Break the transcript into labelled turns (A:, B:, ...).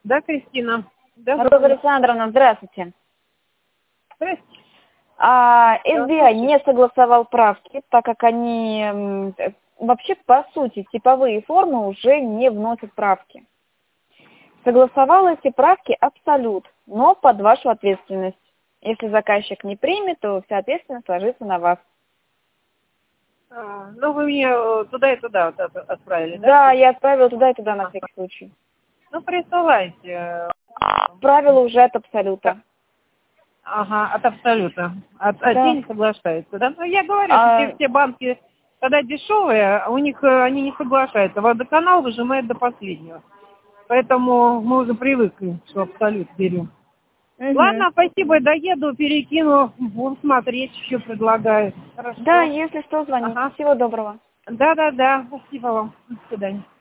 A: Да, Кристина. Да,
B: Роза Александровна, здравствуйте.
A: Здравствуйте.
B: SBI не согласовал правки, так как они вообще, по сути, типовые формы уже не вносят правки. Согласовал эти правки Абсолют, но под вашу ответственность. Если заказчик не примет, то вся ответственность ложится на вас.
A: Ну, вы мне туда и туда вот отправили, да?
B: Да, я отправила туда и туда на всякий случай.
A: Ну, присылайте.
B: Отправила уже от Абсолюта.
A: Ага, от Абсолюта. От
B: Да.
A: те не соглашаются, да? Ну, я говорю, что все банки, когда дешевые, у них они не соглашаются. Водоканал выжимает до последнего. Поэтому мы уже привыкли, что Абсолют берем. Ладно, спасибо, доеду, перекину, будем смотреть, что предлагают. Хорошо.
B: Да, если что, звоните.
A: Ага.
B: Всего доброго.
A: Да, спасибо вам. До свидания.